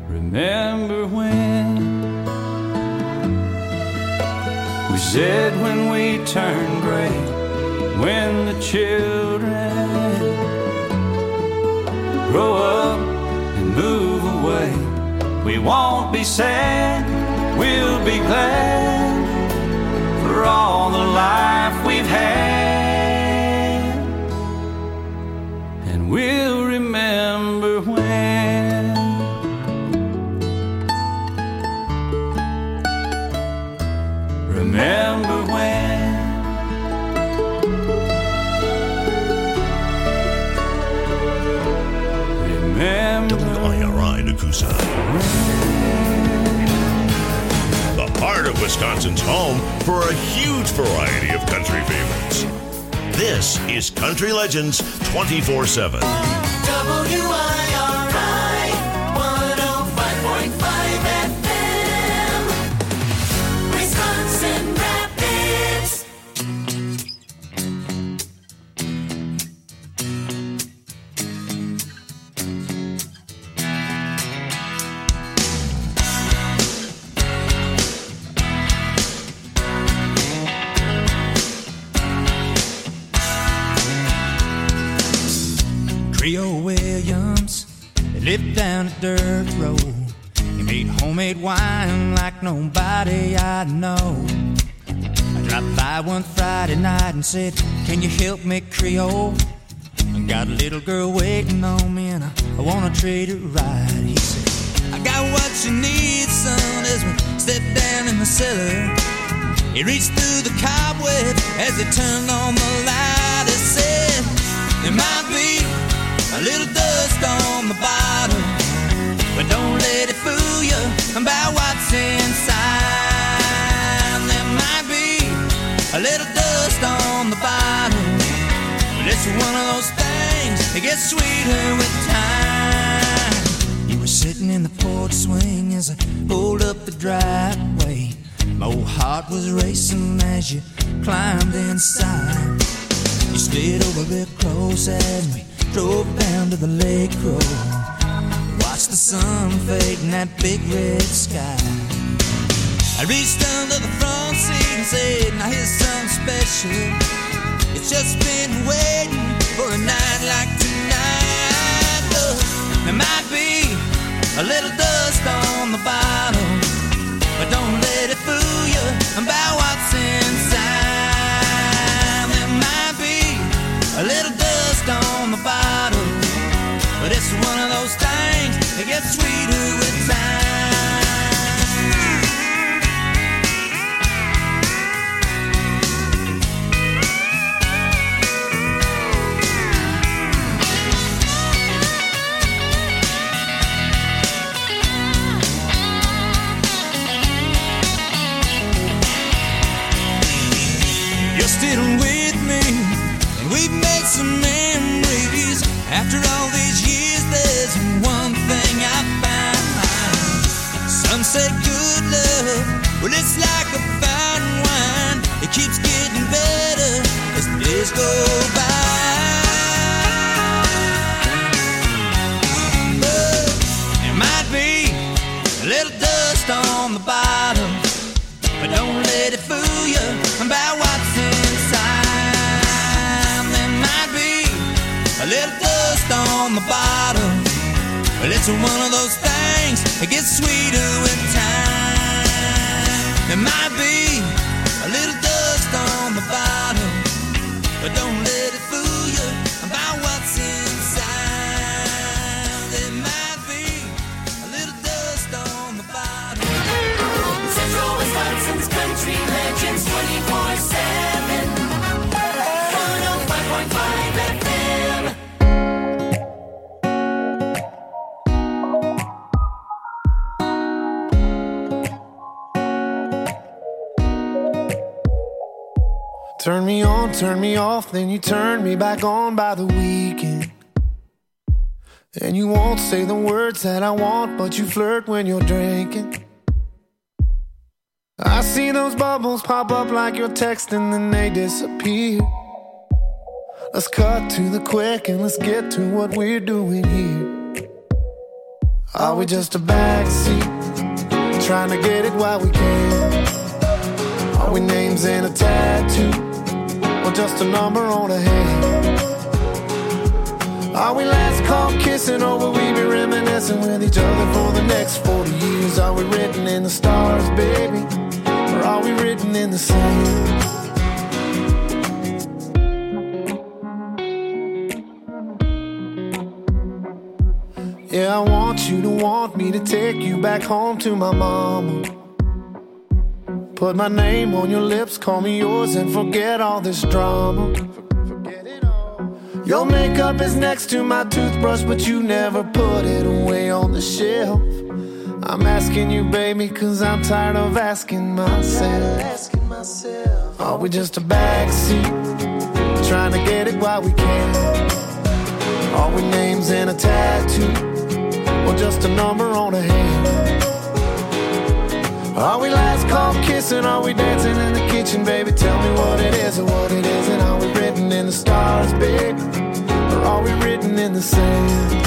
Remember when we said when we turn gray, when the children grow up and move away, we won't be sad, we'll be glad for all the life we've had. And we'll remember when remember when remember WIRI Nakusa, the heart of Wisconsin's home for a huge variety of country favorites. This is Country Legends 24/7. WIRI 105.5 FM, Wisconsin Rapids. Trio Williams, they lived down a dirt road. He made homemade wine like nobody I know. I dropped by one Friday night and said, can you help me, Creole? I got a little girl waiting on me and I wanna treat her right. He said, I got what you need, son, as we stepped down in the cellar. He reached through the cobweb as he turned on the light. He said, there might be a little dust on the bottom, but don't let it fool you about what's inside. There might be a little dust on the bottom, but it's one of those things that gets sweeter with time. You were sitting in the porch swing as I pulled up the driveway. My old heart was racing as you climbed inside. You slid over real close as we drove down to the lake road. Watched the sun fade in that big red sky. I reached under the front seat and said, now here's something special. It's just been waiting for a night like tonight. Look, there might be a little dust on the bottom, but don't let it fool you about what's inside. There might be a little dust on the bottom, but it's one of those things that gets sweeter with time. You're still with me, and we've made some memories. After all these years, there's one thing I found. Some say good love, well, it's like a fine wine. It keeps getting better as the days go by. But there might be a little dust on the bottom, but don't let it fool you about what's inside. There might be a little dust on the bottom, but it's one of those things that gets sweeter with time. There might be a little dust on the bottom, but don't let it fool you about what's inside. There might be a little dust on the bottom. Central Wisconsin's Country Legends 24/7, 105.5 FM. Turn me on, turn me off, then you turn me back on by the weekend. And you won't say the words that I want, but you flirt when you're drinking. I see those bubbles pop up like you're texting, then they disappear. Let's cut to the quick and let's get to what we're doing here. Are we just a backseat, trying to get it while we can? Are we names in a tattoo, or just a number on a hand? Are we last call kissing, or will we be reminiscing with each other for the next 40 years? Are we written in the stars, baby, or are we written in the sand? Yeah, I want you to want me to take you back home to my mama. Put my name on your lips, call me yours, and forget all this drama. Your makeup is next to my toothbrush, but you never put it away on the shelf. I'm asking you, baby, cause I'm tired of asking myself. Are we just a backseat, trying to get it while we can? Are we names in a tattoo, or just a number on a hand? Are we last call kissing? Are we dancing in the kitchen, baby? Tell me what it is or what it isn't. Are we written in the stars, baby, or are we written in the sand?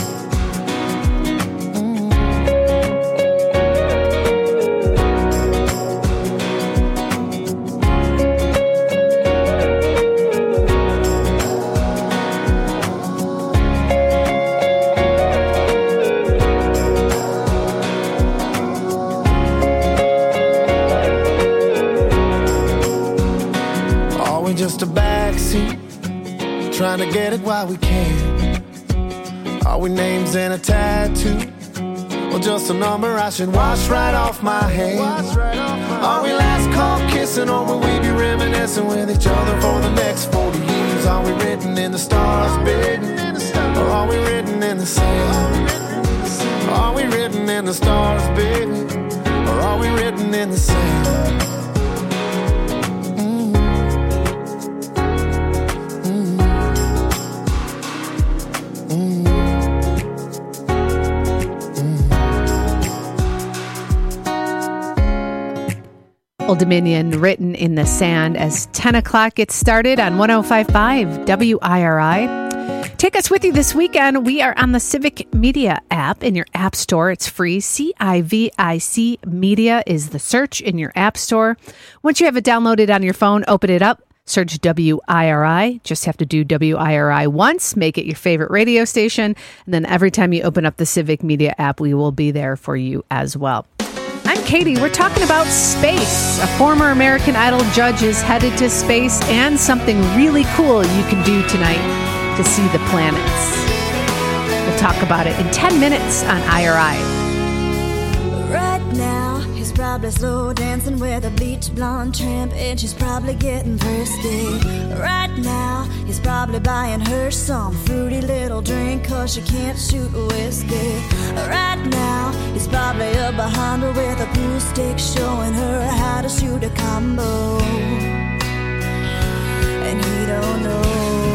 Just a backseat, trying to get it while we can. Are we names in a tattoo, or just a number I should wash right off my hand? Are we last call kissing, or will we be reminiscing with each other for the next 40 years? Are we written in the stars, baby, or are we written in the sand? Are we written in the stars, baby, or are we written in the sand? Old Dominion, Written in the Sand, as 10 o'clock gets started on 105.5 WIRI. Take us with you this weekend. We are on the Civic Media app in your app store. It's free. CIVIC Media is the search in your app store. Once you have it downloaded on your phone, open it up, search WIRI. Just have to do WIRI once, make it your favorite radio station, and then every time you open up the Civic Media app, we will be there for you as well. I'm Katie. We're talking about space. A former American Idol judge is headed to space, and something really cool you can do tonight to see the planets. We'll talk about it in 10 minutes on IRI. Right now, he's probably slow dancing with a bleach blonde tramp, and she's probably getting thirsty. Right now, he's probably buying her some fruity little drink, cause she can't shoot whiskey. Right now, he's probably up behind her with a pool stick, showing her how to shoot a combo. And he don't know.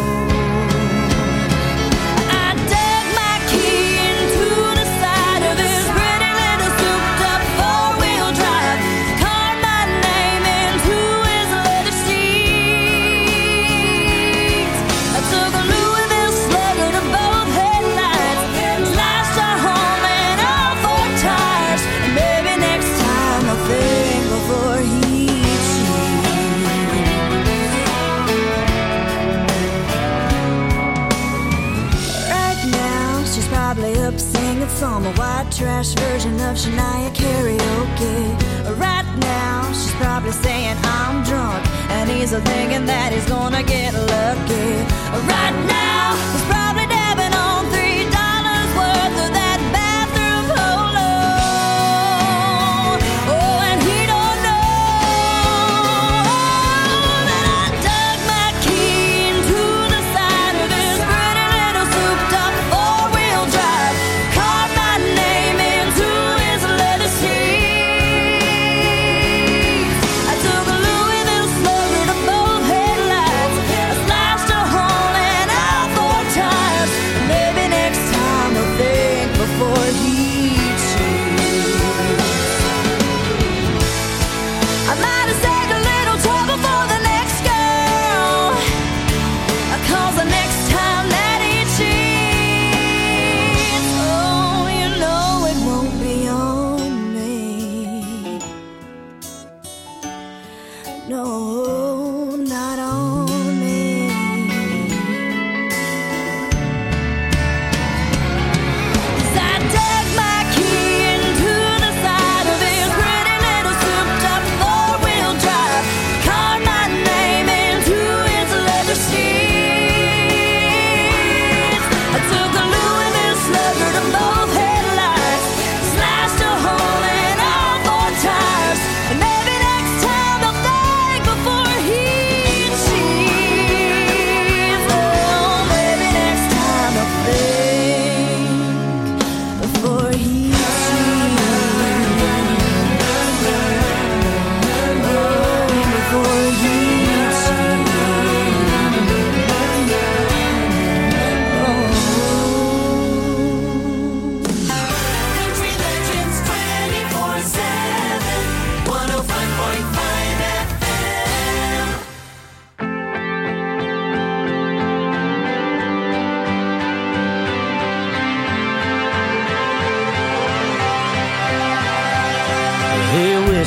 Some white trash version of Shania karaoke. Right now, she's probably saying I'm drunk, and he's thinking that he's gonna get lucky. Right now, he's probably dabbing on $3 worth of that bathroom polo. Oh, and he don't know that I dug my key into the side of this pretty little souped-up four-wheel drive.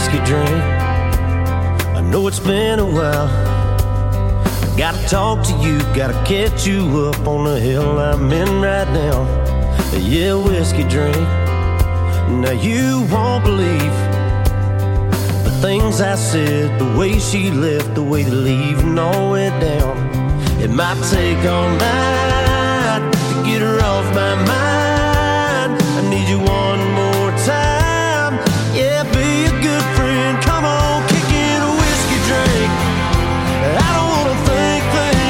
whiskey drink. I know it's been a while. I gotta talk to you, gotta catch you up on the hill I'm in right now. Yeah, whiskey drink. Now you won't believe the things I said, the way she left, the way they leaving all went down. It might take all night to get her off my mind. I need you one more time. Yeah, be a good friend. Come on, kick in a whiskey drink. I don't wanna think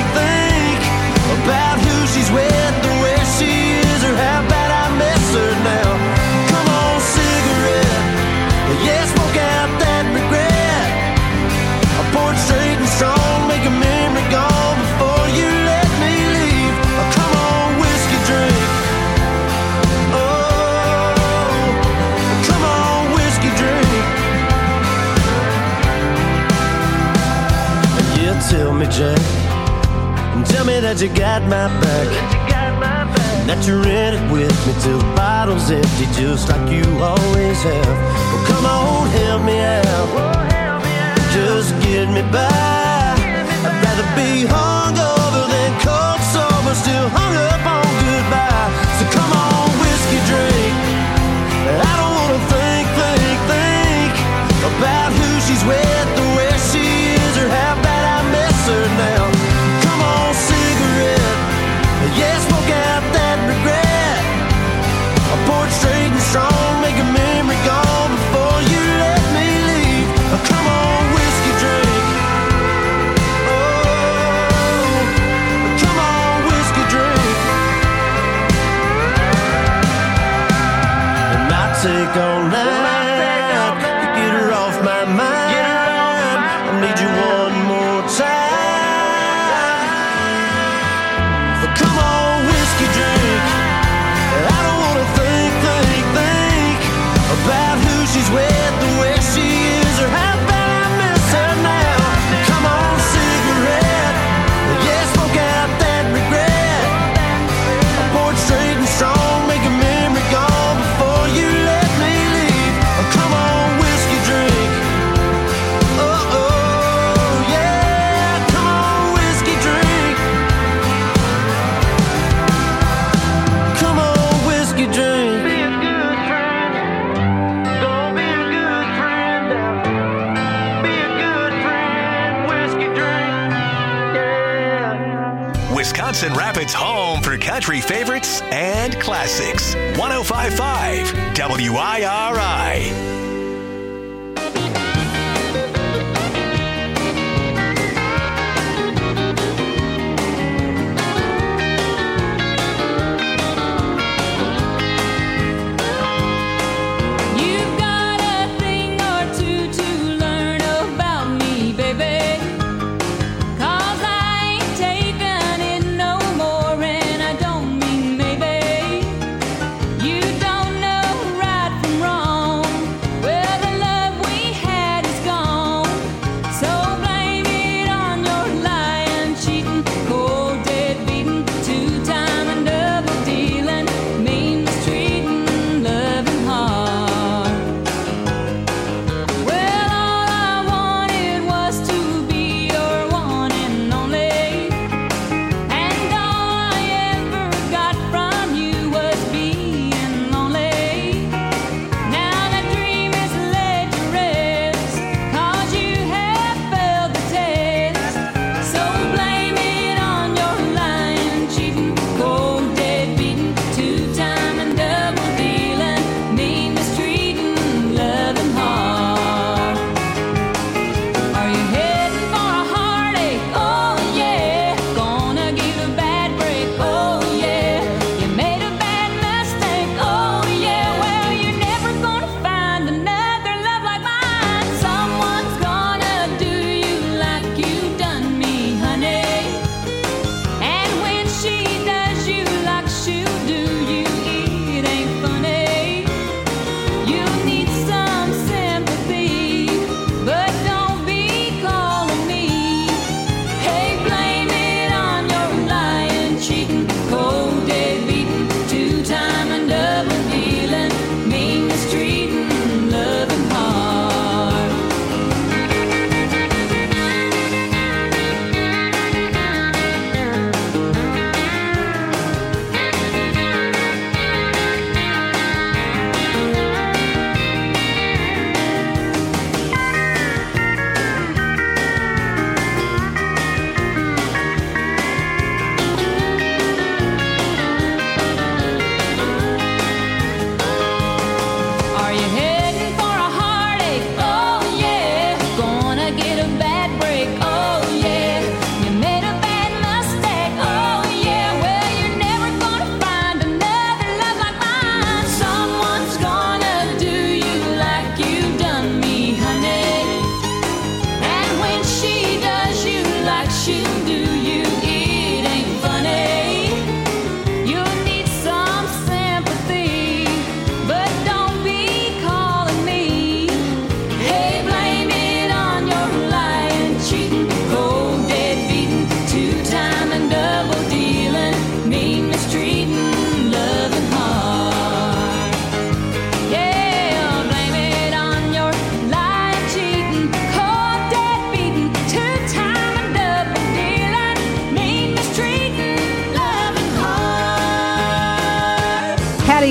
about who she's with or where she is or how bad I miss her now. Come on, cigarette. Yeah, smoke out that regret. I pour it straight and strong, make a memory gone before you let me leave. Come on, whiskey drink. Oh, come on, whiskey drink. Yeah, tell me, Jack, tell me that you got my back, that you're in it with me till the bottle's empty, just like you always have. Well, come on, help me out, just get me by. I'd rather be hungover than cold sober, still hung up on goodbye. So come on, whiskey drink. I don't wanna think about who she's with or where she is or how bad I miss her now. Come on, cigarette. Yeah, smoke out that regret. I pour it straight and strong, make a memory gone before you let me leave. Come on, whiskey drink. Oh, come on, whiskey drink. And I take all night to get her off my mind. I need you one more time. Come on, whiskey drink. I don't wanna think about who she's with or where she is or how bad I miss her now. Come on, cigarette. Yeah, smoke out that regret. I pour it straight and strong, make a memory gone before you let me leave. Come on, whiskey drink. Oh, oh, yeah. Come on, whiskey drink. Come on, whiskey drink. Be a good friend. Gonna be a good friend now. Be a good friend. Whiskey drink. Yeah. Wisconsin Rapids' home for country favorites and classics. 105.5 WIRI. You've got a thing or two to learn about me, baby. 'Cause I ain't taking it no more, and I don't mean maybe. You don't know right from wrong.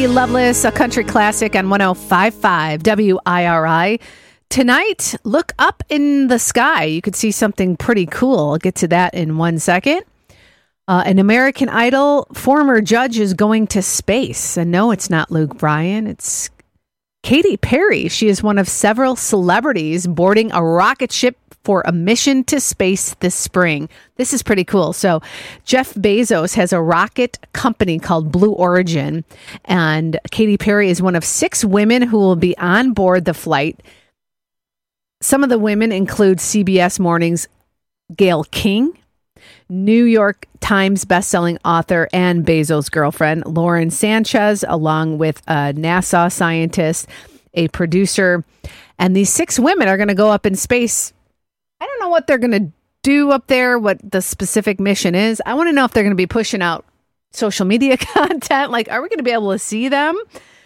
Loveless, a country classic on 105.5 WIRI. Tonight, look up in the sky. You could see something pretty cool. I'll get to that in 1 second. An American Idol former judge is going to space. And no, it's not Luke Bryan. It's Katy Perry. She is one of several celebrities boarding a rocket ship for a mission to space this spring. This is pretty cool. So Jeff Bezos has a rocket company called Blue Origin, and Katy Perry is one of 6 women who will be on board the flight. Some of the women include CBS Morning's Gayle King, New York Times bestselling author and Bezos' girlfriend, Lauren Sanchez, along with a NASA scientist, a producer. And these 6 women are going to go up in space. I don't know what they're going to do up there, what the specific mission is. I want to know if they're going to be pushing out social media content. Like, are we going to be able to see them?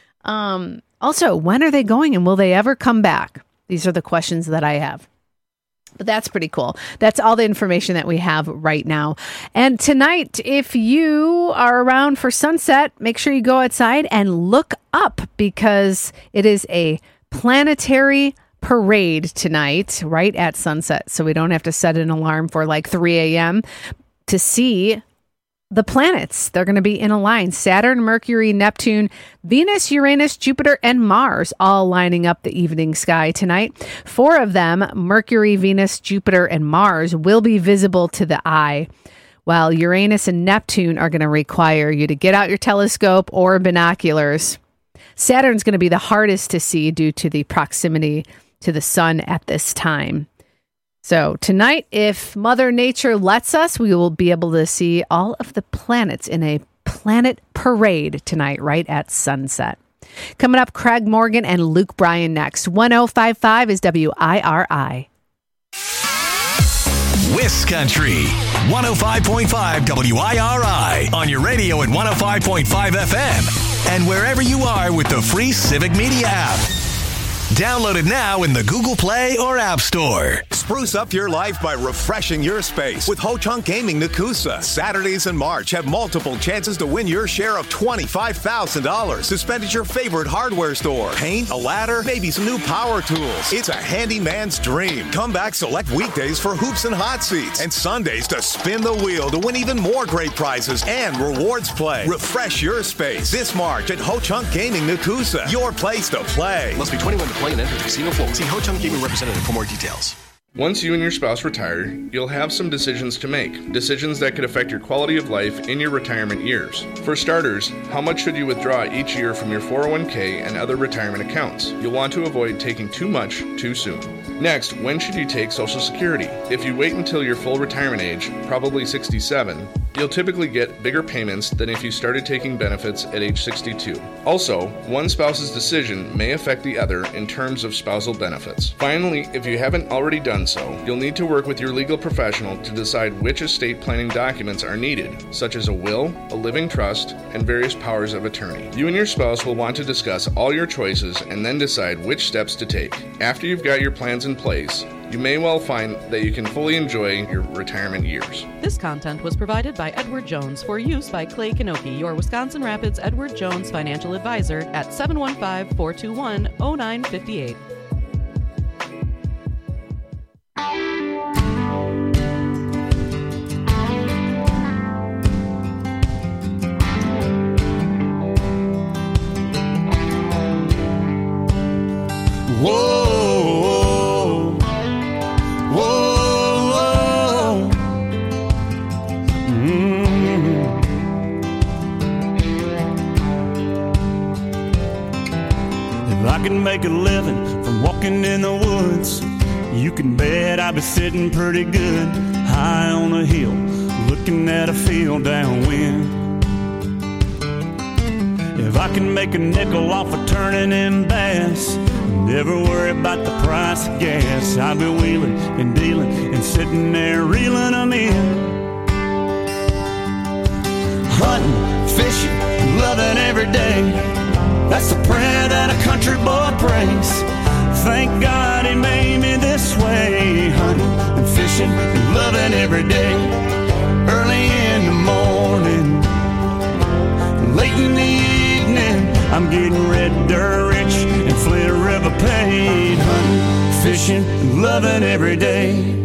Also, when are they going and will they ever come back? These are the questions that I have. But that's pretty cool. That's all the information that we have right now. And tonight, if you are around for sunset, make sure you go outside and look up, because it is a planetary parade tonight right at sunset. So we don't have to set an alarm for like 3 a.m. to see the planets. They're going to be in a line. Saturn, Mercury, Neptune, Venus, Uranus, Jupiter, and Mars all lining up the evening sky tonight. 4 of them, Mercury, Venus, Jupiter, and Mars, will be visible to the eye, while Uranus and Neptune are going to require you to get out your telescope or binoculars. Saturn's going to be the hardest to see due to the proximity to the sun at this time. So tonight, if Mother Nature lets us, we will be able to see all of the planets in a planet parade tonight, right at sunset. Coming up, Craig Morgan and Luke Bryan next. 105.5 is WIRI. Wiscountry, 105.5 WIRI on your radio at 105.5 FM and wherever you are with the free Civic Media app. Download it now in the Google Play or App Store. Spruce up your life by refreshing your space with Ho Chunk Gaming Nakusa. Saturdays in March have multiple chances to win your share of $25,000 to spend at your favorite hardware store. Paint, a ladder, maybe some new power tools. It's a handyman's dream. Come back select weekdays for hoops and hot seats, and Sundays to spin the wheel to win even more great prizes and rewards play. Refresh your space this March at Ho Chunk Gaming Nakusa. Your place to play. Must be 21 to play and enter casino floor. See Ho Chunk Gaming representative for more details. Once you and your spouse retire, you'll have some decisions to make. Decisions that could affect your quality of life in your retirement years. For starters, how much should you withdraw each year from your 401k and other retirement accounts? You'll want to avoid taking too much too soon. Next, when should you take Social Security? If you wait until your full retirement age, probably 67, you'll typically get bigger payments than if you started taking benefits at age 62. Also, one spouse's decision may affect the other in terms of spousal benefits. Finally, if you haven't already done so, you'll need to work with your legal professional to decide which estate planning documents are needed, such as a will, a living trust, and various powers of attorney. You and your spouse will want to discuss all your choices and then decide which steps to take. After you've got your plans in place, you may well find that you can fully enjoy your retirement years. This content was provided by Edward Jones for use by Clay Kanoki, your Wisconsin Rapids Edward Jones financial advisor at 715-421-0958. Whoa, whoa, whoa. If I could make a living from walking in the woods, you can bet I'd be sitting pretty good high on a hill, looking at a field downwind. If I can make a nickel off of turning in bass, never worry about the price of gas, I'll be wheeling and dealing and sitting there reeling them in. Hunting, fishing, loving every day, that's the prayer that a country boy prays. Thank God he made me this way. Hunting and fishing and loving every day. Early in the morning, late in the evening, I'm getting red dirt rich and Flint River paid. Hunting, fishing, loving every day.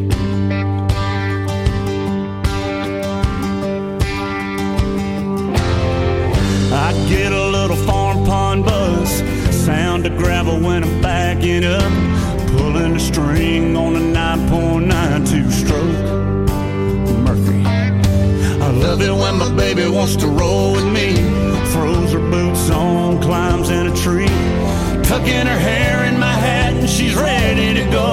I get a little farm pond buzz, sound of gravel when I'm backing up, pulling a string on a 9.92 stroke Mercury. I love it when my baby wants to roll with me, throws her boots on, climbs in a tree, tucking her hair in my hat and she's ready to go.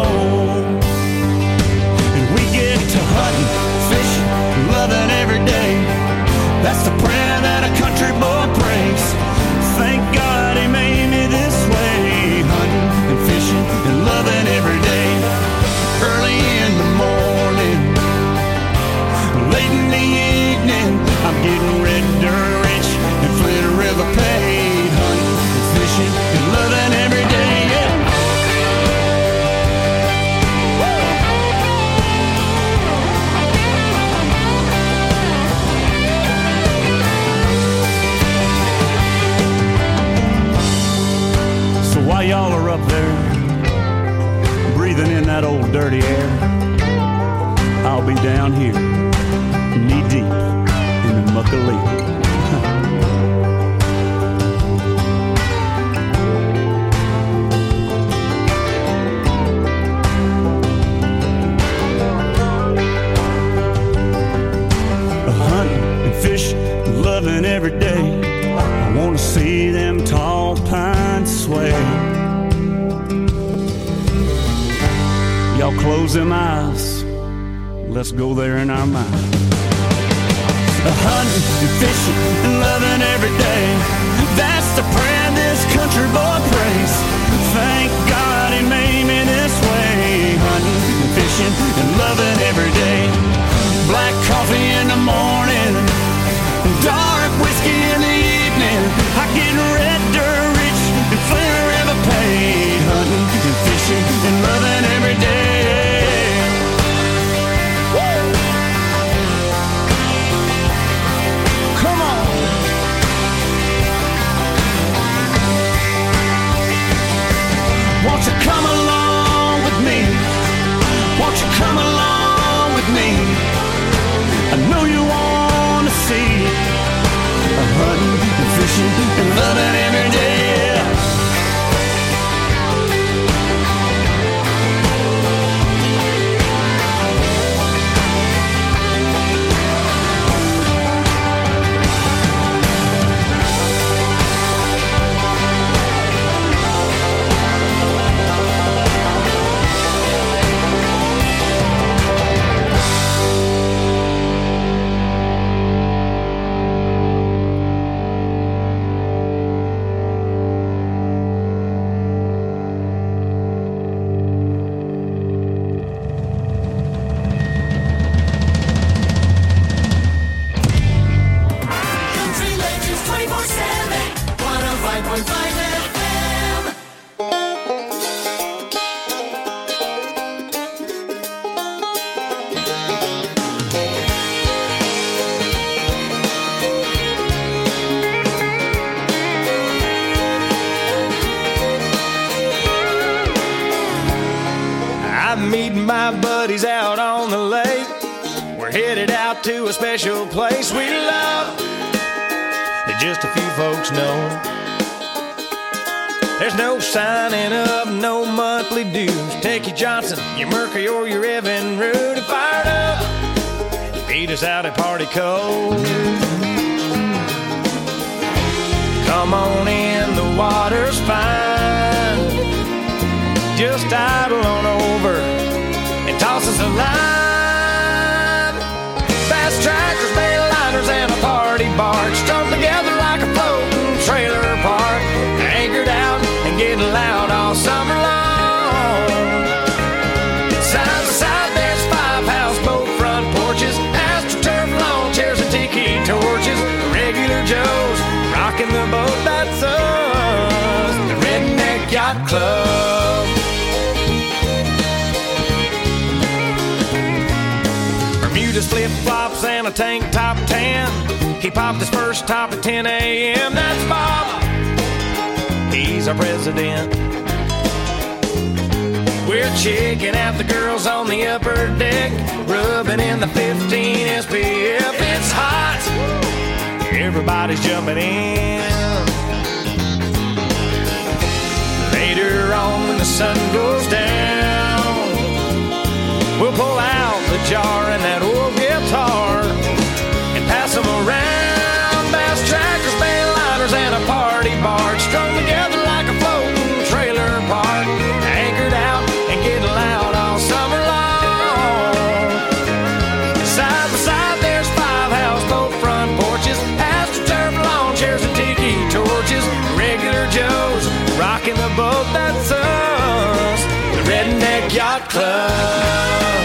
And we get to hunting, fishing, loving every day. That's the prayer that a country boy prays. Thank God he made me this way, hunting and fishing and loving every day. Early in the morning, late in the evening, I'm getting red dirt rich and Flint River paid. Hunting and fishing and loving every day, yeah. While y'all are up there, breathing in that old dirty air, I'll be down here, knee-deep in the muck-a-lee. Hunting and fishing, loving every day. I want to see them tall pines sway. Y'all close them eyes, let's go there in our mind. Hunting and fishing and loving every day. That's the prayer this country boy prays. Thank God he made me this way. Hunting and fishing and loving every day. Black coffee in the morning, dark whiskey in the evening. I get red dirt rich and Flint River paid. Hunting and fishing and loving every day. Woo! Come on. Won't you come along with me? Won't you come along with me? I know you want to see hunting and fishing and loving every day. My buddies out on the lake, we're headed out to a special place we love that just a few folks know. There's no signing up, no monthly dues. Take your Johnson, your Mercury, or your Evan Root and fired up. Beat us out at Party Cove. Come on in, the water's fine. Just idle on over and toss us a line. Fast tractors, mail liners, and a party barge strung together like a floating trailer park. Anchored out and getting loud all summer long. Side to side, there's 5 houseboat front porches, astroturf lawn chairs and tiki torches. Regular Joes rocking the boat, that's us, the Redneck Yacht Club. Bermuda's flip-flops and a tank top tan. He popped his first top at 10 a.m. That's Bob. our president. We're checking out the girls on the upper deck, rubbing in the 15 SPF. It's hot, everybody's jumping in. Later on when the sun goes down, we'll pull out the jar and that old guitar and pass them around. Bass trackers, bayliners, and a party barge strung together like a floating trailer park, anchored out and getting loud all summer long. Side by side there's 5 houseboat front porches, astroturf lawn chairs and tiki torches, regular Joes rocking the boat that's us, the Redneck Yacht Club.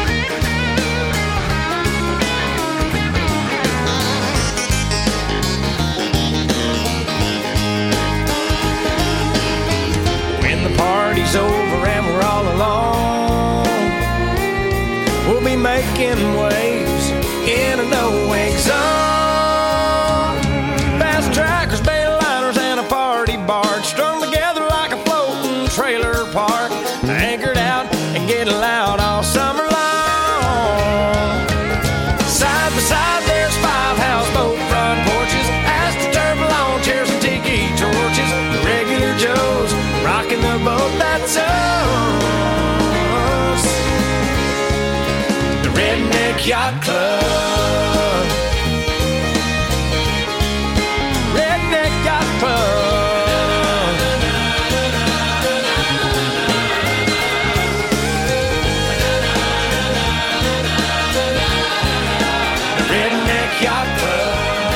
When the party's over and we're all alone, we'll be making waves in a no-wake zone. Fast trackers, bayliners, and a party barge strung together like a floating trailer park, anchored out and getting loud all summer long. Side by side there's 5 houseboat front porches, astroturf lawn chairs and tiki torches, the regular Joes rocking the boat that's us, the Redneck Yacht Club. Redneck Yacht Club. Redneck Yacht Club.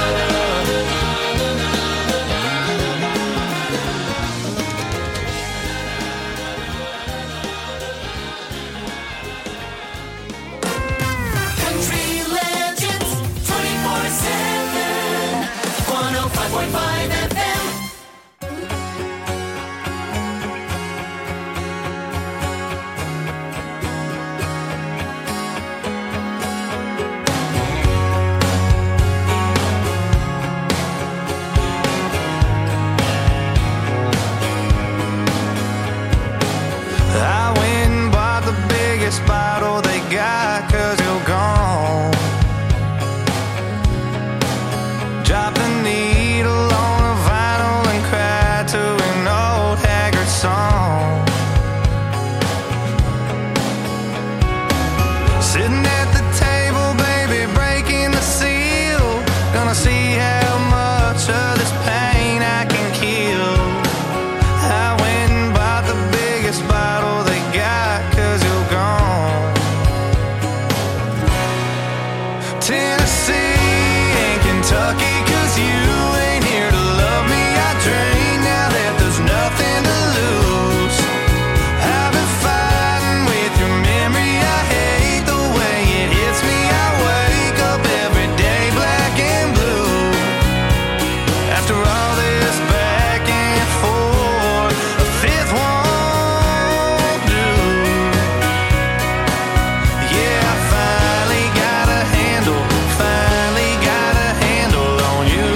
Country Legends 24/7, 105.5 FM. I went and bought the biggest bottle they got, 'cause you're gone. Dropped the needle on a vinyl and cried to an old haggard song. Sitting at the table, baby, breaking the seal. Gonna see how much of this pain I can kill. I went and bought the biggest bottle they got, 'cause you're gone. Tennessee and Kentucky, 'cause you ain't here to love me. I drink now that there's nothing to lose. I've been fighting with your memory. I hate the way it hits me. I wake up every day black and blue. After all this back and forth, a fifth won't do. Yeah, I finally got a handle on you.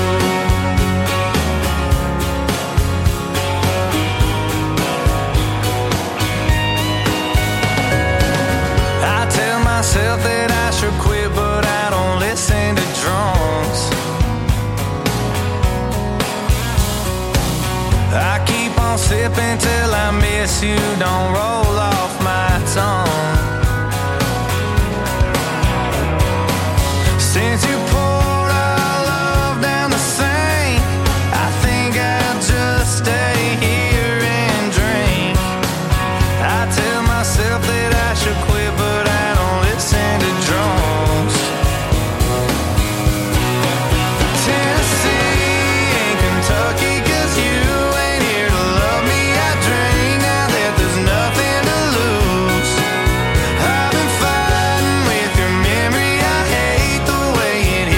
I tell myself that I should quit, but I don't listen to drunks. I keep on sipping till I miss you, don't roll off my tongue. Since you poured our love down the sink, I think I'll just stay here and drink. I tell myself that I should quit, but I don't listen to drunks. Tennessee and Kentucky, 'cause you ain't here to love me. I drink now that there's nothing to lose. I've been fighting with your memory. I hate the way it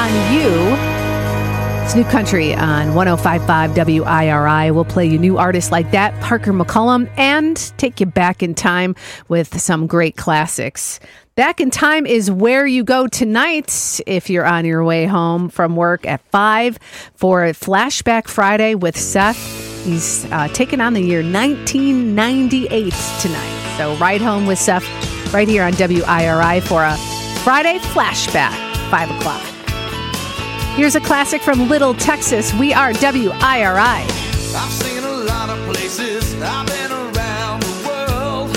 on You. It's new country on 105.5 WIRI. We'll play you new artists like that, Parker McCollum, and take you back in time with some great classics. Back in Time is where you go tonight if you're on your way home from work at 5 for Flashback Friday with Seth. He's taking on the year 1998 tonight. So ride home with Seth right here on WIRI for a Friday Flashback, 5 o'clock. Here's a classic from Little Texas. We are WIRI. I've seen a lot of places. I've been around the world.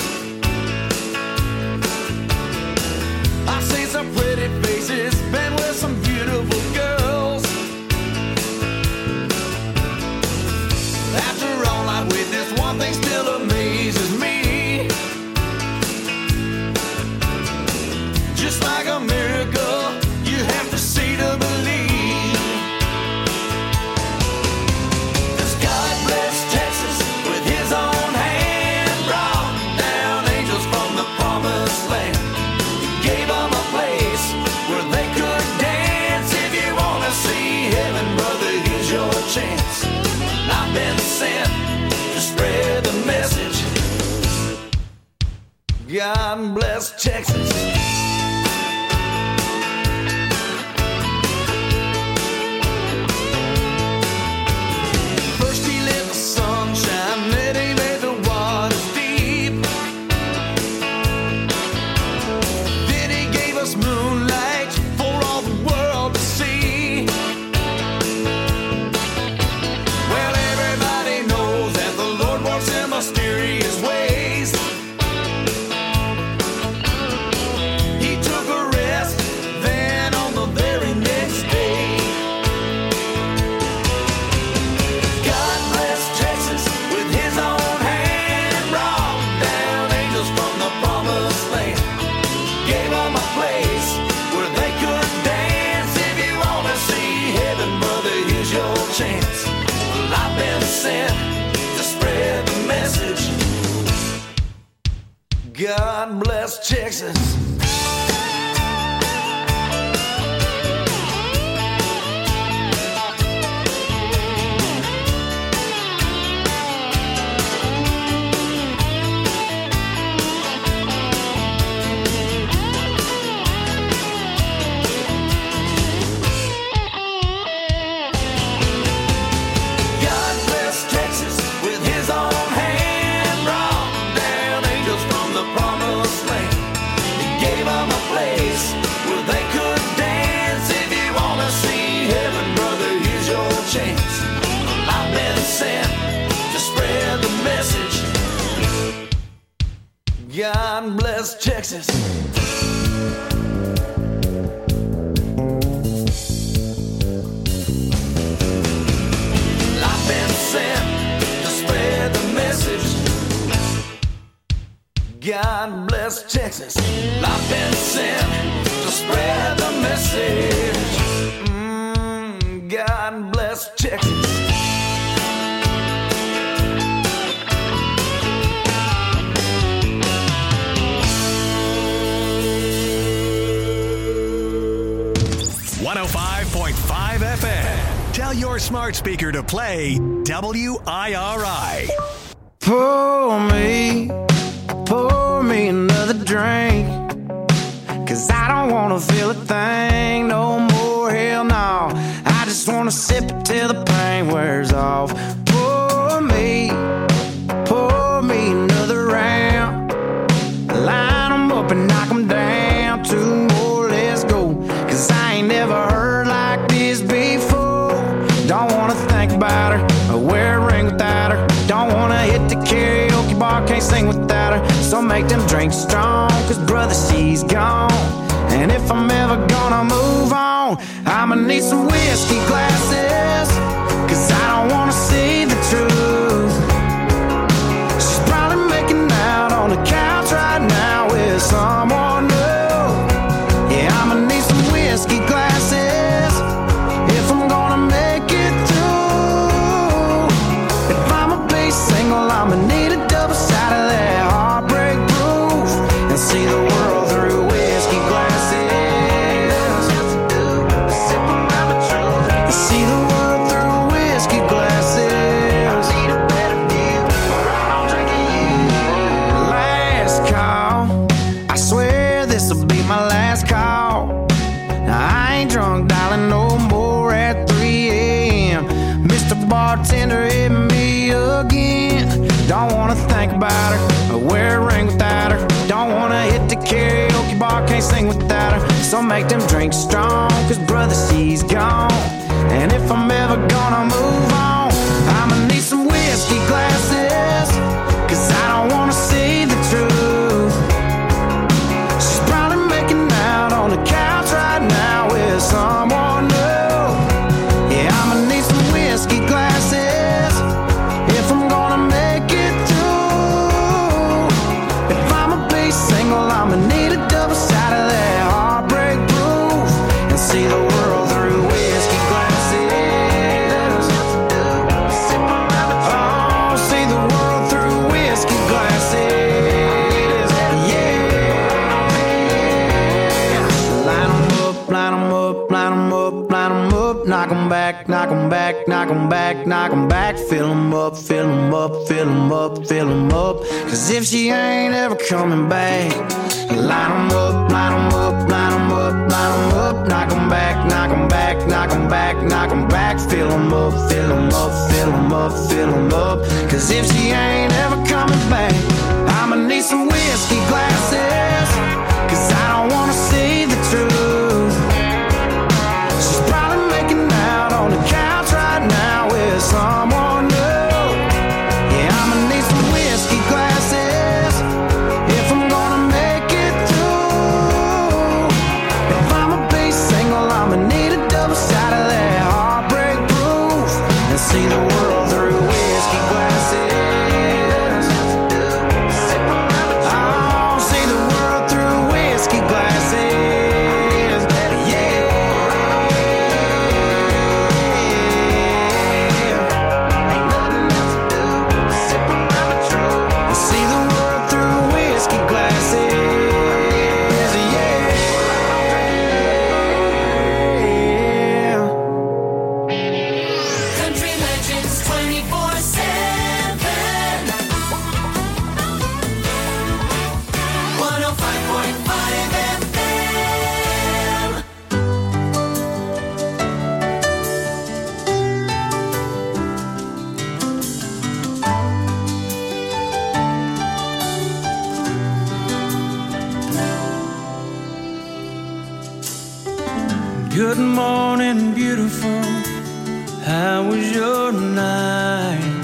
I've seen some pretty faces. Been with some beautiful girls. After all I witnessed, one thing still amazes me. Just like a miracle, you have to see to believe. I've been sent to spread the message. God bless Texas. First he let the sun shine, then he made the waters deep. Then he gave us moonlight for all the world to see. Mysterious ways. He took a rest, then on the very next day. God bless Texas with his own hand. Brought down angels from the promised land. Gave them a place where they could dance. If you want to see heaven, brother, here's your chance. Well, I've been sent to spread the message. God bless Texas. God bless Texas. I've been sent to spread the message. God bless Texas. I've been sent to spread the message. God bless Texas. FM. Tell your smart speaker to play WIRI. Pour me another drink. 'Cause I don't wanna feel a thing no more, hell no. I just wanna sip it till the pain wears off. Pour me another round. Line 'em up and knock 'em down. Two more, let's go. 'Cause I ain't never heard like this before. Don't wanna think about her or wear a ring without her. Don't wanna hit the karaoke bar, can't sing without her. So make them drinks strong, 'cause brother, she's gone. And if I'm ever gonna move on, I'ma need some whiskey glasses. 'Cause I don't wanna see the truth. She's probably making out on the couch right now with someone new. Yeah, I'ma need some whiskey glasses if I'm gonna make it through. If I'ma be single, I'ma need a double side of that heartbreak proof. And see the world through whiskey glasses. Sip 'em Don't wanna think about her or wear a ring without her. Don't wanna hit the karaoke bar, can't sing without her. So make them drinks strong, cause brother, she's gone. And if I'm ever gonna move on, I'ma need some whiskey glasses, cause I don't wanna see the truth. She's probably making out on the couch right now with someone new. Yeah, I'ma need some whiskey glasses if I'm gonna make it through. If I'ma be single, I'ma need a double shot of that heartbreak proof and see the world through whiskey glasses. Oh, see the world through whiskey glasses. Yeah. Line 'em up, line 'em up, line 'em up, line 'em up. Knock 'em back, knock 'em back, knock 'em back, knock 'em back. Fill 'em up, fill 'em up, fill 'em up, fill 'em up. Cause if she ain't ever coming back, line 'em up, line 'em up, line 'em up, line 'em up. Knock 'em back, knock 'em back, knock 'em back, knock 'em back. Fill 'em up, fill 'em up, fill 'em up, fill 'em up. Cause if she ain't ever coming back, I'ma need some whiskey glasses, cause I don't wanna see the truth. She's probably making out on the couch right now with someone new. Yeah, I'ma need some whiskey glasses if I'm gonna make it through. If I'ma be single, I'ma need a double shot of that heartbreak proof and see the world through whiskey glasses. Oh, see the world through whiskey glasses. Yeah. See the world through whiskey glasses. Yeah. Country Legends 24/7. 105.5 FM. Good morning, beautiful. How was your night?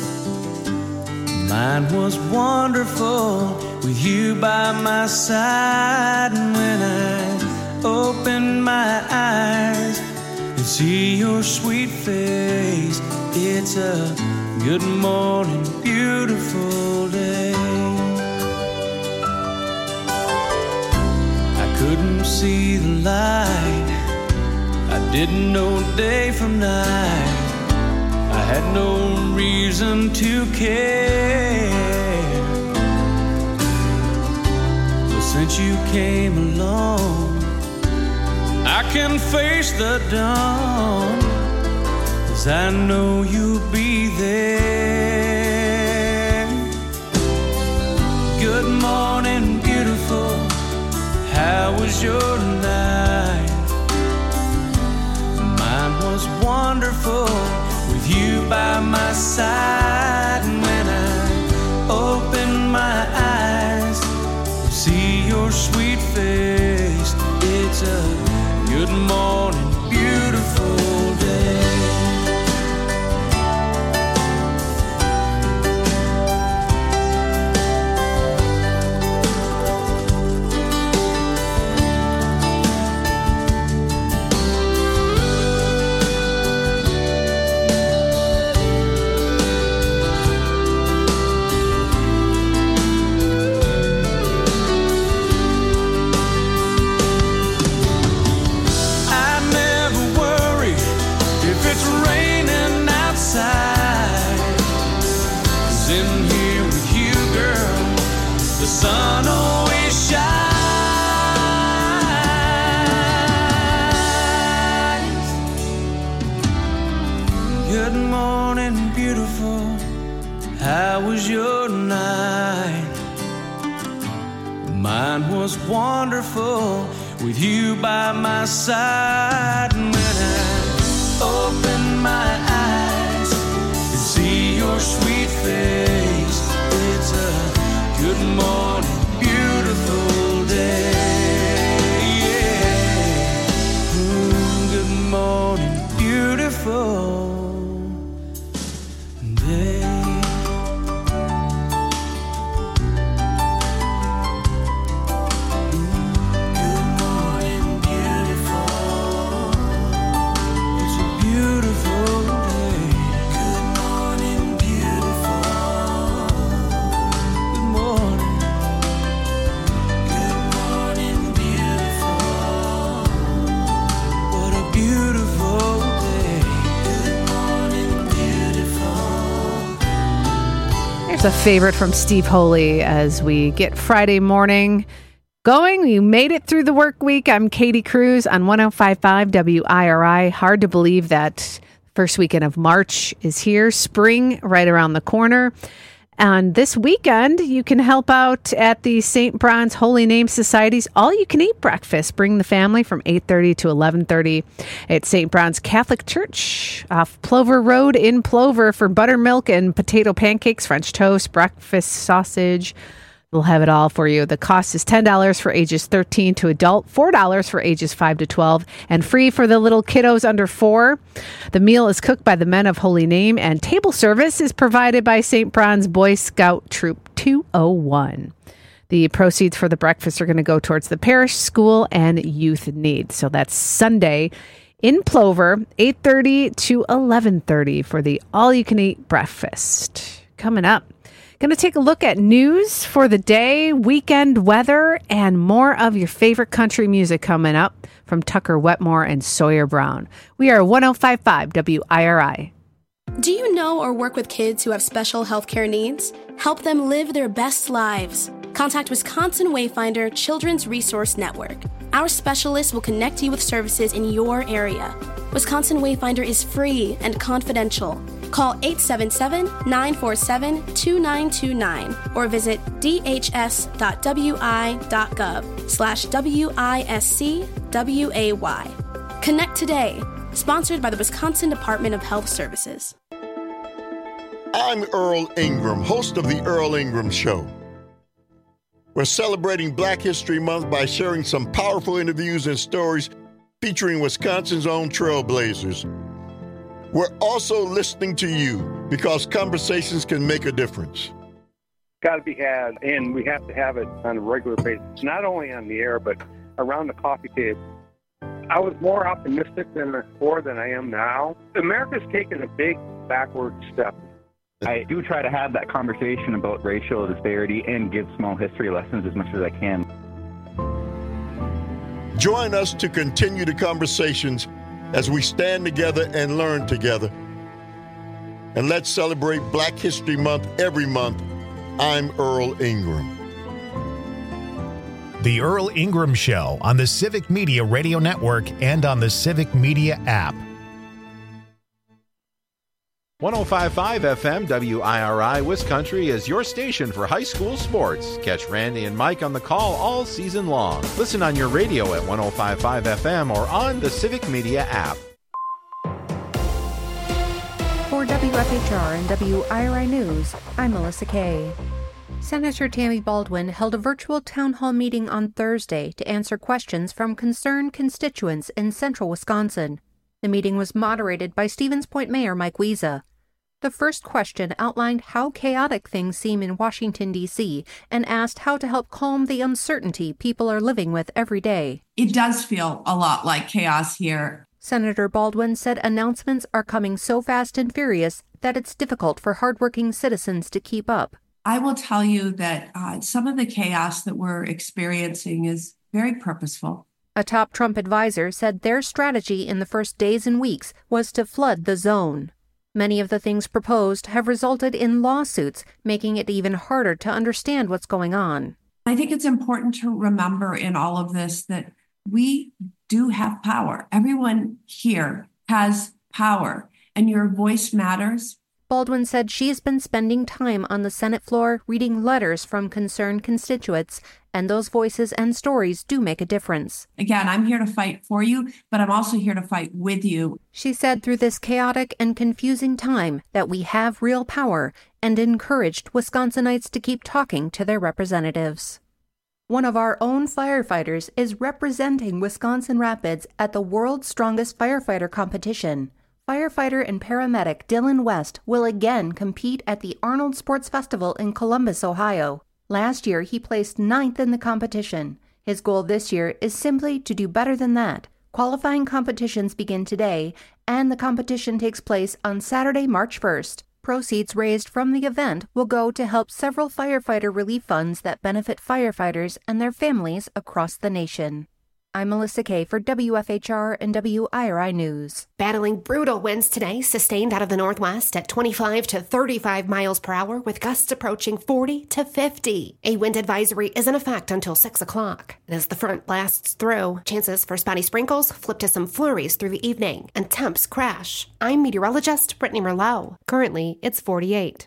Mine was wonderful with you by my side. And when I opened my eyes and see your sweet face, it's a good morning, beautiful day. I couldn't see the light, I didn't know day from night. I had no reason to care. But since you came along, I can face the dawn, 'cause I know you'll be there. Good morning, beautiful. How was your night? Mine was wonderful with you by my side. And when I open my eyes, see your sweet face, it's a good morning, beautiful day. Sun always shines. Good morning, beautiful. How was your night? Mine was wonderful with you by my side. And when I open my eyes and see your sweet face, Good morning, beautiful day. Yeah. Good morning, beautiful day. A favorite from Steve Holy as we get Friday morning going. You made it through the work week. I'm Katie Cruz on 105.5 WIRI. Hard to believe that first weekend of March is here. Spring right around the corner. And this weekend, you can help out at the St. Bronze Holy Name Society's all-you-can-eat breakfast. Bring the family from 8:30 to 11:30 at St. Bronze Catholic Church off Plover Road in Plover for buttermilk and potato pancakes, French toast, breakfast sausage. We'll have it all for you. The cost is $10 for ages 13 to adult, $4 for ages 5 to 12, and free for the little kiddos under 4. The meal is cooked by the Men of Holy Name, and table service is provided by St. Bronze Boy Scout Troop 201. The proceeds for the breakfast are going to go towards the parish, school, and youth needs. So that's Sunday in Plover, 8:30 to 11:30 for the all-you-can-eat breakfast. Coming up, going to take a look at news for the day, weekend weather, and more of your favorite country music coming up from Tucker Wetmore and Sawyer Brown. We are 105.5 WIRI. Do you know or work with kids who have special healthcare needs? Help them live their best lives. Contact Wisconsin Wayfinder Children's Resource Network. Our specialists will connect you with services in your area. Wisconsin Wayfinder is free and confidential. Call 877-947-2929 or visit dhs.wi.gov/WISCWAY. Connect today. Sponsored by the Wisconsin Department of Health Services. I'm Earl Ingram, host of The Earl Ingram Show. We're celebrating Black History Month by sharing some powerful interviews and stories featuring Wisconsin's own trailblazers. We're also listening to you because conversations can make a difference. Got to be had, and we have to have it on a regular basis, not only on the air, but around the coffee table. I was more optimistic before than I am now. America's taken a big backward step. I do try to have that conversation about racial disparity and give small history lessons as much as I can. Join us to continue the conversations as we stand together and learn together. And let's celebrate Black History Month every month. I'm Earl Ingram. The Earl Ingram Show on the Civic Media Radio Network and on the Civic Media app. 105.5 FM WIRI Wiscountry is your station for high school sports. Catch Randy and Mike on the call all season long. Listen on your radio at 105.5 FM or on the Civic Media app. For WFHR and WIRI News, I'm Melissa Kay. Senator Tammy Baldwin held a virtual town hall meeting on Thursday to answer questions from concerned constituents in central Wisconsin. The meeting was moderated by Stevens Point Mayor Mike Wiesa. The first question outlined how chaotic things seem in Washington, D.C., and asked how to help calm the uncertainty people are living with every day. It does feel a lot like chaos here. Senator Baldwin said announcements are coming so fast and furious that it's difficult for hardworking citizens to keep up. I will tell you that some of the chaos that we're experiencing is very purposeful. A top Trump advisor said their strategy in the first days and weeks was to flood the zone. Many of the things proposed have resulted in lawsuits, making it even harder to understand what's going on. I think it's important to remember in all of this that we do have power. Everyone here has power, and your voice matters. Baldwin said she's been spending time on the Senate floor reading letters from concerned constituents, and those voices and stories do make a difference. Again, I'm here to fight for you, but I'm also here to fight with you. She said through this chaotic and confusing time that we have real power, and encouraged Wisconsinites to keep talking to their representatives. One of our own firefighters is representing Wisconsin Rapids at the World's Strongest Firefighter competition. Firefighter and paramedic Dylan West will again compete at the Arnold Sports Festival in Columbus, Ohio. Last year, he placed 9th in the competition. His goal this year is simply to do better than that. Qualifying competitions begin today, and the competition takes place on Saturday, March 1st. Proceeds raised from the event will go to help several firefighter relief funds that benefit firefighters and their families across the nation. I'm Melissa Kay for WFHR and WIRI News. Battling brutal winds today, sustained out of the northwest at 25 to 35 miles per hour, with gusts approaching 40 to 50. A wind advisory is in effect until 6 o'clock. And as the front blasts through, chances for spotty sprinkles flip to some flurries through the evening, and temps crash. I'm meteorologist Brittany Merlot. Currently, it's 48.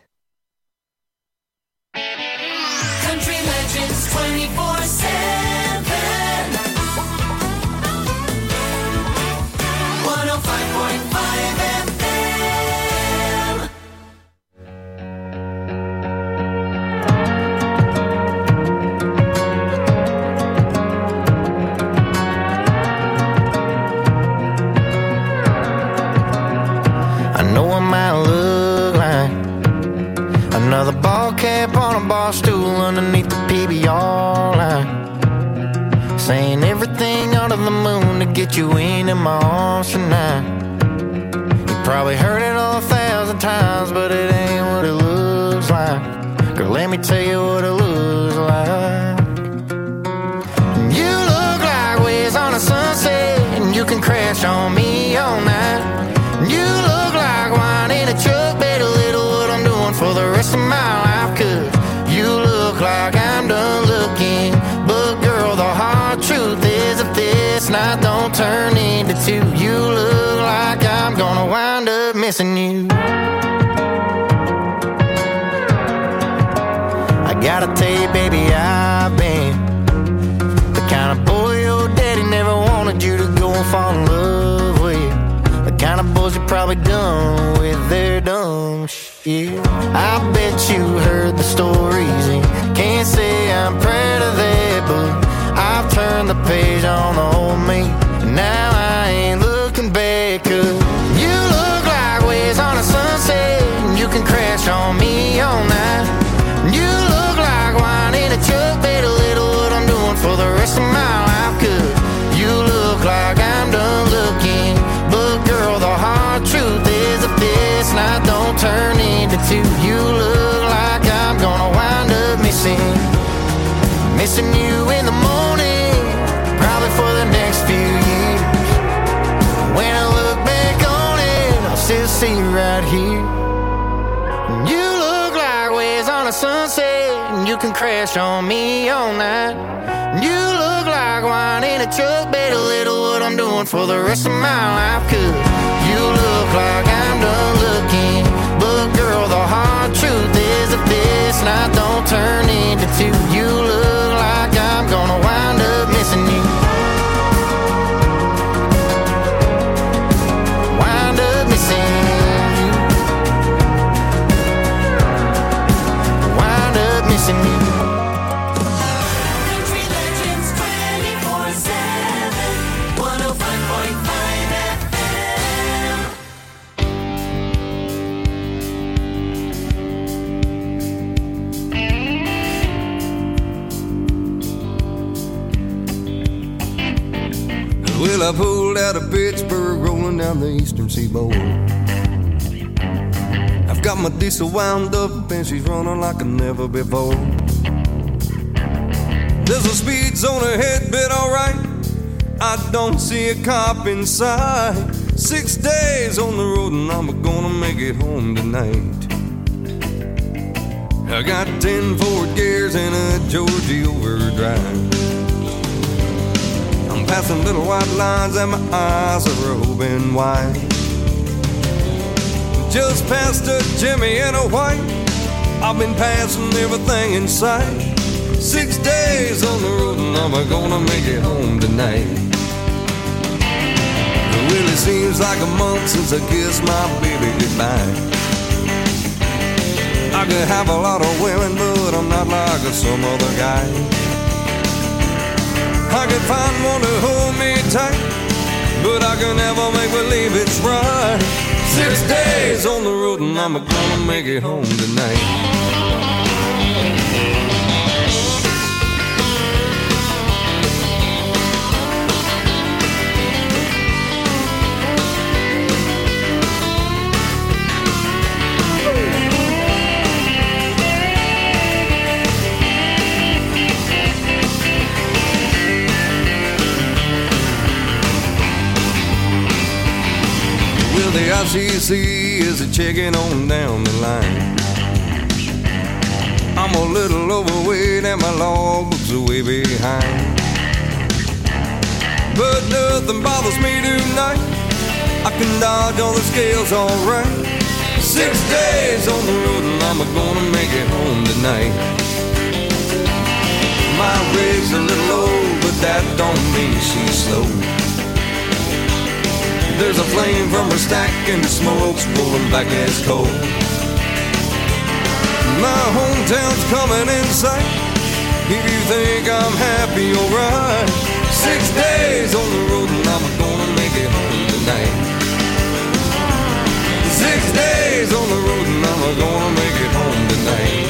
Country Legends 24/7. 105.5 FM. I know I might look like another ball cap on a bar stool underneath the PBR line, saying everything under the moon to get you into my arms tonight. You probably heard it 1,000 times, but it ain't what it looks like. Girl, let me tell you what it looks like. You look like waves on a sunset, and you can crash on me all night. You look like wine in a truck, better little what I'm doing for the rest of my life. 'Cause you look like I'm done looking, but girl, the hard truth is if this night don't turn into two, you look like I'm gonna wind up missing you. I gotta tell you, baby, I've been the kind of boy your daddy never wanted you to go and fall in love with. The kind of boys you probably done with their dumb shit. I bet you heard the stories and can't say I'm proud of that, but I've turned the page on the old me, and now I ain't looking back. 'Cause you look like waves on a sunset, and you can crash on me all night. You look like wine in a truck, better little what I'm doing for the rest of my life. 'Cause you look like I'm done looking, but girl, the hard truth is if this night don't turn into two, you look like I'm gonna wind up missing you in the morning, probably for the next few years. When I look back on it, I'll still see you right here. You look like waves on a sunset, and you can crash on me all night. You look like wine in a truck, better little what I'm doing for the rest of my life. 'Cause you look like I'm done looking, but girl, the hard truth is if this night don't turn into two, you look like I'm gonna wind up missing you. Wind up missing you. Wind up missing you. Country Legends 24/7. 105.5 FM. Well, I pulled out of Pittsburgh, rolling down the eastern seaboard. I've got my diesel wound up and she's running like never before. There's a speed zone ahead, but alright, I don't see a cop in sight. 6 days on the road and I'm gonna make it home tonight. I got 10 Ford gears and a Georgia overdrive. I'm passing little white lines and my eyes are open wide. just passed a Jimmy in a white. I've been passing everything in sight. 6 days on the road and I'm gonna make it home tonight. It really seems like a month since I kissed my baby goodbye. I could have a lot of women, but I'm not like some other guy. I could find one to hold me tight, but I can never make believe it's right. 6 days on the road and I'm gonna make it home tonight. The ICC is a checking on down the line. I'm a little overweight and my logbook's way behind. But nothing bothers me tonight. I can dodge on the scales alright. 6 days on the road and I'm gonna make it home tonight. My rig's a little low, but that don't mean she's slow. There's a flame from her stack and the smoke's rolling back as coal. My hometown's coming in sight. If you think I'm happy, alright. 6 days on the road and I'm gonna make it home tonight. 6 days on the road and I'm gonna make it home tonight.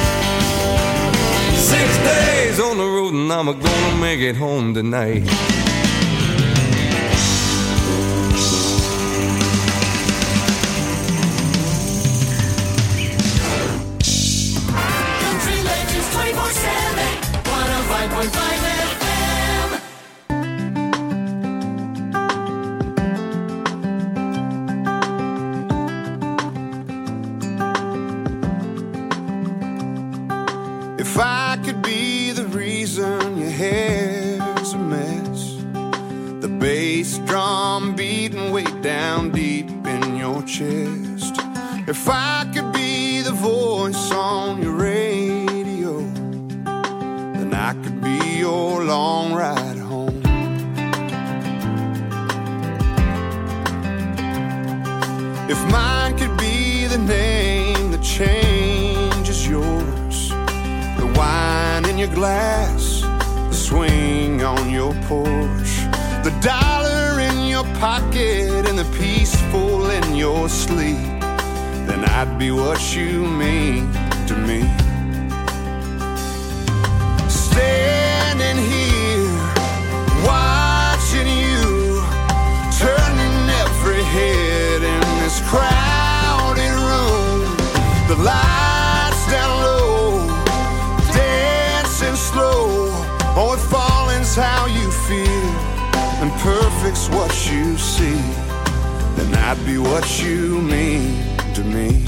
6 days on the road and I'm gonna make it home tonight. If I could be the reason your hair's a mess, the bass drum beating way down deep in your chest. If I could be the voice on your radio, then I could be your long ride home. If mine could be the name that changes yours, the wine in your glass, the swing on your porch, the dollar in your pocket and the peaceful in your sleep, then I'd be what you mean to me. Standing here, watching you, turning every head in this crowded room. The lights down low, dancing slow. Oh, if falling's how you feel and perfect's what you see, then I'd be what you mean to me.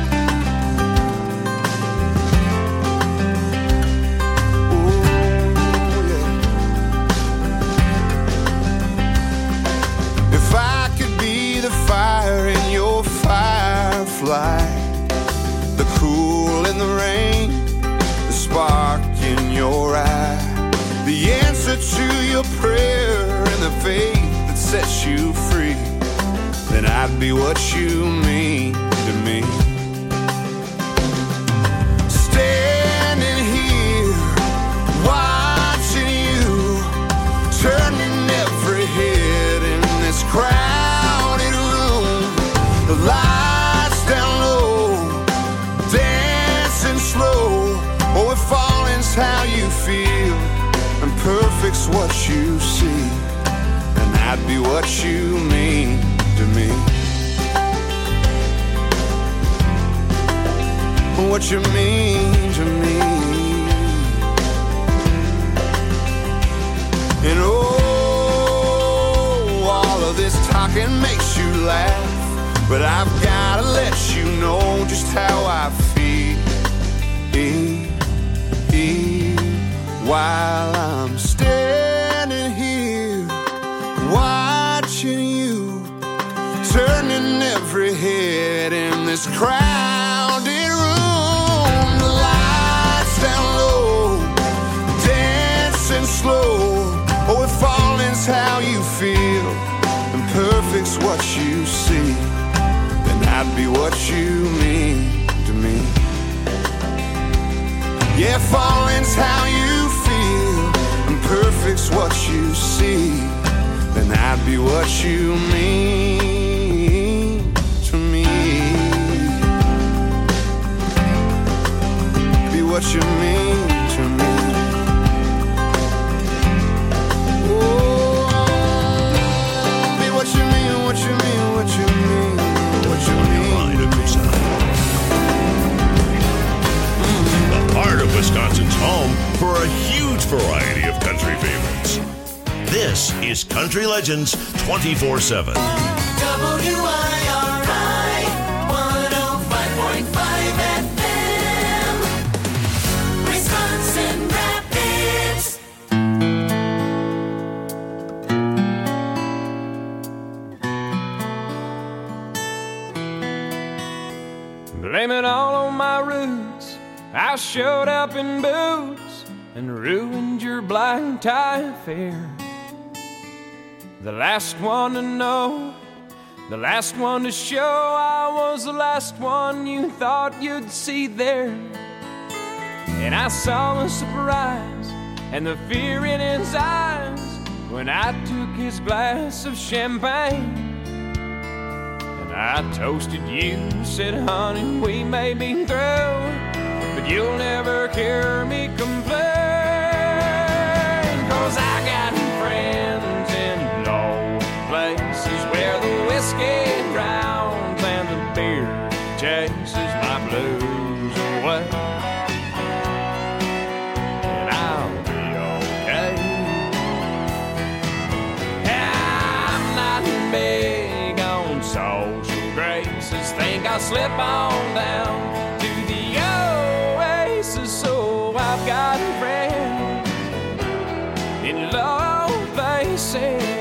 Fire in your firefly, the cool in the rain, the spark in your eye, the answer to your prayer and the faith that sets you free, then I'd be what you mean to me. Standing here, watching you, turning every head in this crowd. The lights down low, dancing slow. Oh, if falling's how you feel and perfect's what you see, then I'd be what you mean to me. What you mean to me. And oh, all of this talking makes you laugh, but I've gotta let you know just how I feel while I'm standing here watching you, turning every head in this crowded room. The lights down low, dancing slow. Oh, if falling's how you feel and perfect's what you see, then I'd be what you mean to me. Yeah, falling's how you feel and perfect's what you see, then I'd be what you mean to me. Be what you mean to me. Oh, be what you mean, what you mean, what you mean, what you mean to me. A part of Wisconsin's home for a huge variety of country favorites. This is Country Legends 24/7. WIRI 105.5 FM, Wisconsin Rapids. Blame it all on my roots. I showed up in boots and ruined your black tie affair. The last one to know, the last one to show, I was the last one you thought you'd see there. And I saw the surprise and the fear in his eyes when I took his glass of champagne. And I toasted you, said, honey, we may be through, but you'll never hear me complain. 'Cause I got friends in low places where the whiskey drowns and the beer chases my blues away. And I'll be okay. I'm not big on social graces. Think I'll slip on down to the oasis. So I've got friends in low places